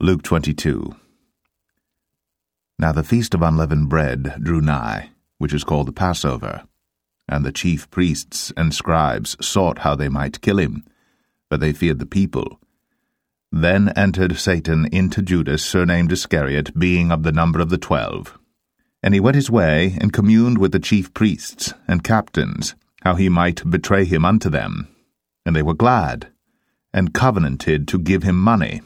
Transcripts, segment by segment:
Luke 22. Now the feast of unleavened bread drew nigh, which is called the Passover. And the chief priests and scribes sought how they might kill him, for they feared the people. Then entered Satan into Judas, surnamed Iscariot, being of the number of the 12. And he went his way, and communed with the chief priests and captains, how he might betray him unto them. And they were glad, and covenanted to give him money.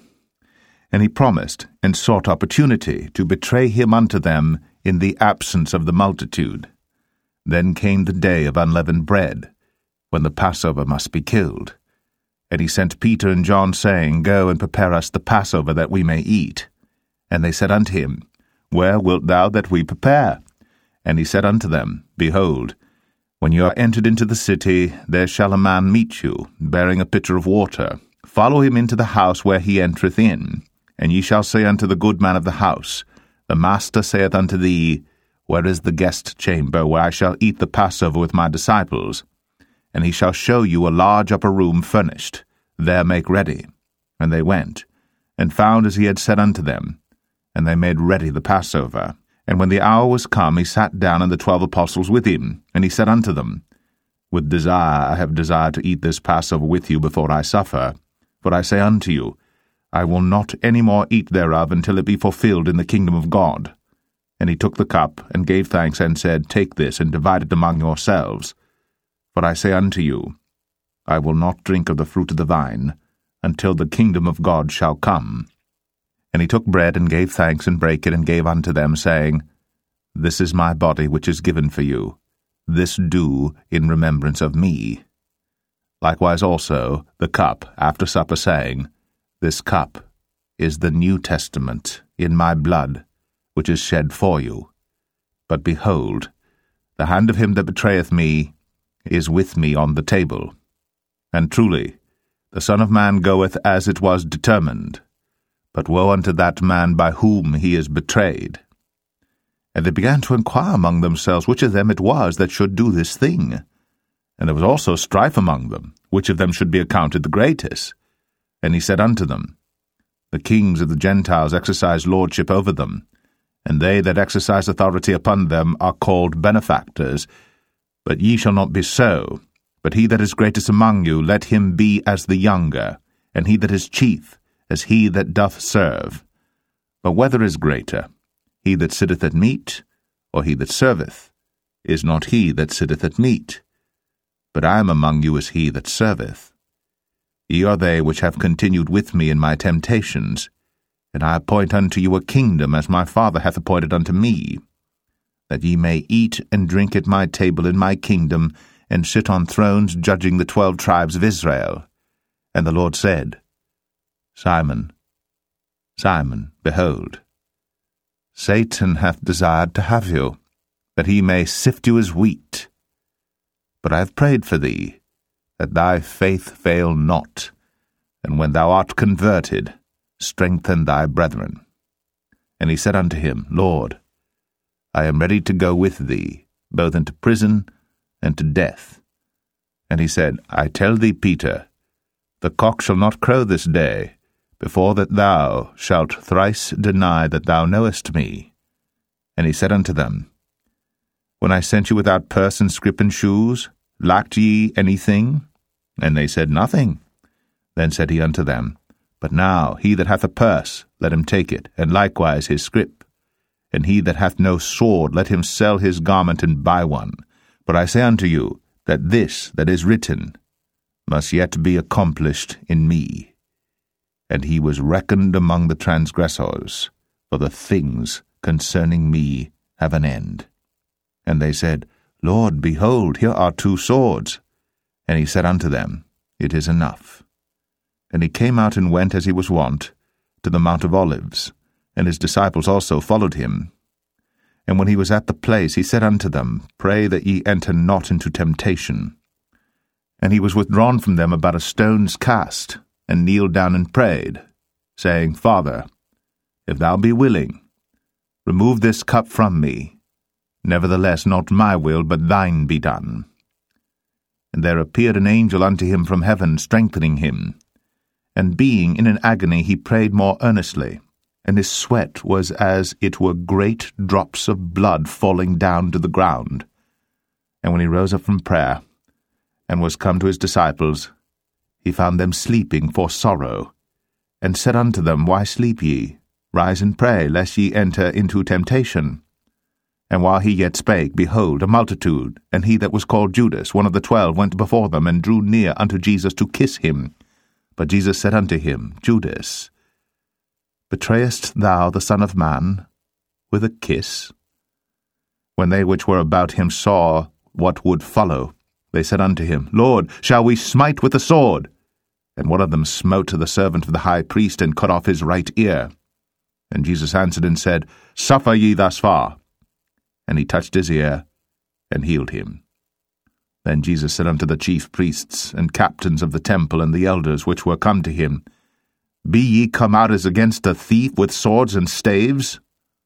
And he promised, and sought opportunity to betray him unto them in the absence of the multitude. Then came the day of unleavened bread, when the Passover must be killed. And he sent Peter and John, saying, Go and prepare us the Passover, that we may eat. And they said unto him, Where wilt thou that we prepare? And he said unto them, Behold, when you are entered into the city, there shall a man meet you, bearing a pitcher of water. Follow him into the house where he entereth in. And ye shall say unto the good man of the house, The master saith unto thee, Where is the guest chamber, where I shall eat the Passover with my disciples? And he shall show you a large upper room furnished. There make ready. And they went, and found as he had said unto them. And they made ready the Passover. And when the hour was come, he sat down, and the 12 apostles with him. And he said unto them, With desire I have desired to eat this Passover with you before I suffer. For I say unto you, I will not any more eat thereof until it be fulfilled in the kingdom of God. And he took the cup, and gave thanks, and said, Take this, and divide it among yourselves. For I say unto you, I will not drink of the fruit of the vine, until the kingdom of God shall come. And he took bread, and gave thanks, and brake it, and gave unto them, saying, This is my body which is given for you. This do in remembrance of me. Likewise also the cup after supper, saying, This cup is the New Testament in my blood, which is shed for you. But behold, the hand of him that betrayeth me is with me on the table. And truly, the Son of Man goeth as it was determined. But woe unto that man by whom he is betrayed. And they began to inquire among themselves which of them it was that should do this thing. And there was also strife among them, which of them should be accounted the greatest. And he said unto them, The kings of the Gentiles exercise lordship over them, and they that exercise authority upon them are called benefactors. But ye shall not be so. But he that is greatest among you, let him be as the younger, and he that is chief, as he that doth serve. But whether is greater, he that sitteth at meat, or he that serveth? Is not he that sitteth at meat? But I am among you as he that serveth. Ye are they which have continued with me in my temptations, and I appoint unto you a kingdom, as my Father hath appointed unto me, that ye may eat and drink at my table in my kingdom, and sit on thrones judging the 12 tribes of Israel. And the Lord said, Simon, Simon, behold, Satan hath desired to have you, that he may sift you as wheat. But I have prayed for thee, that thy faith fail not, and when thou art converted, strengthen thy brethren. And he said unto him, Lord, I am ready to go with thee, both into prison and to death. And he said, I tell thee, Peter, the cock shall not crow this day, before that thou shalt thrice deny that thou knowest me. And he said unto them, When I sent you without purse and scrip and shoes, lacked ye anything? And they said, Nothing. Then said he unto them, But now he that hath a purse, let him take it, and likewise his scrip. And he that hath no sword, let him sell his garment and buy one. But I say unto you, that this that is written must yet be accomplished in me. And he was reckoned among the transgressors, for the things concerning me have an end. And they said, Lord, behold, here are 2 swords. And he said unto them, It is enough. And he came out and went as he was wont, to the Mount of Olives, and his disciples also followed him. And when he was at the place, he said unto them, Pray that ye enter not into temptation. And he was withdrawn from them about a stone's cast, and kneeled down and prayed, saying, Father, if thou be willing, remove this cup from me. Nevertheless, not my will, but thine be done. And there appeared an angel unto him from heaven, strengthening him. And being in an agony, he prayed more earnestly, and his sweat was as it were great drops of blood falling down to the ground. And when he rose up from prayer, and was come to his disciples, he found them sleeping for sorrow, and said unto them, Why sleep ye? Rise and pray, lest ye enter into temptation. And while he yet spake, behold, a multitude, and he that was called Judas, one of the 12, went before them, and drew near unto Jesus to kiss him. But Jesus said unto him, Judas, betrayest thou the Son of Man with a kiss? When they which were about him saw what would follow, they said unto him, Lord, shall we smite with the sword? And one of them smote the servant of the high priest, and cut off his right ear. And Jesus answered and said, Suffer ye thus far. And he touched his ear, and healed him. Then Jesus said unto the chief priests, and captains of the temple, and the elders which were come to him, Be ye come out as against a thief with swords and staves?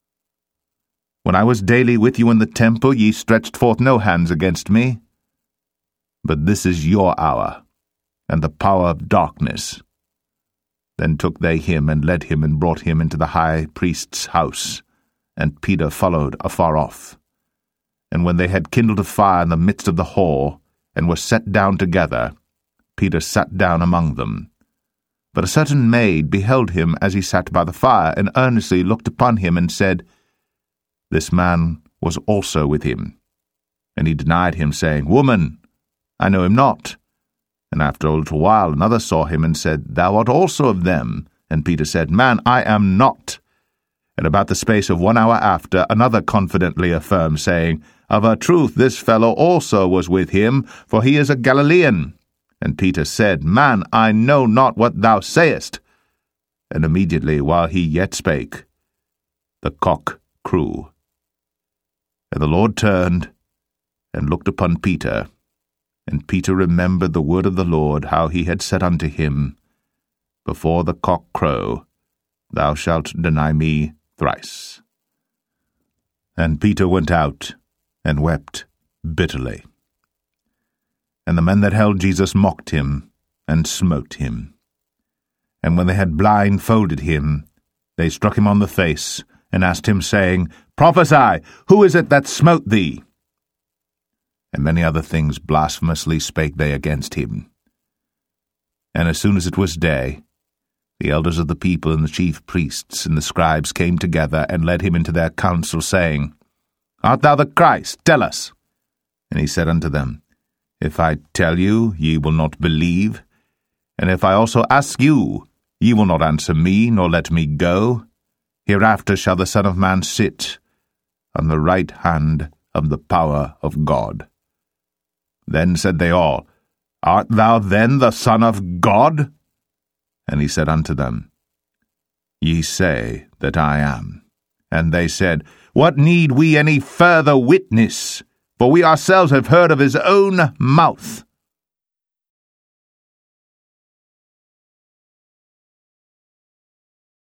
When I was daily with you in the temple, ye stretched forth no hands against me. But this is your hour, and the power of darkness. Then took they him, and led him, and brought him into the high priest's house, and Peter followed afar off. And when they had kindled a fire in the midst of the hall, and were set down together, Peter sat down among them. But a certain maid beheld him as he sat by the fire, and earnestly looked upon him, and said, This man was also with him. And he denied him, saying, Woman, I know him not. And after a little while another saw him, and said, Thou art also of them. And Peter said, Man, I am not. And about the space of 1 hour after, another confidently affirmed, saying, Of a truth this fellow also was with him, for he is a Galilean. And Peter said, Man, I know not what thou sayest. And immediately, while he yet spake, the cock crew. And the Lord turned, and looked upon Peter. And Peter remembered the word of the Lord, how he had said unto him, Before the cock crow, thou shalt deny me thrice. And Peter went out, and wept bitterly. And the men that held Jesus mocked him, and smote him. And when they had blindfolded him, they struck him on the face, and asked him, saying, Prophesy, who is it that smote thee? And many other things blasphemously spake they against him. And as soon as it was day, the elders of the people and the chief priests and the scribes came together, and led him into their council, saying, Art thou the Christ? Tell us. And he said unto them, If I tell you, ye will not believe. And if I also ask you, ye will not answer me, nor let me go. Hereafter shall the Son of Man sit on the right hand of the power of God. Then said they all, Art thou then the Son of God? And he said unto them, Ye say that I am. And they said, What need we any further witness? For we ourselves have heard of his own mouth.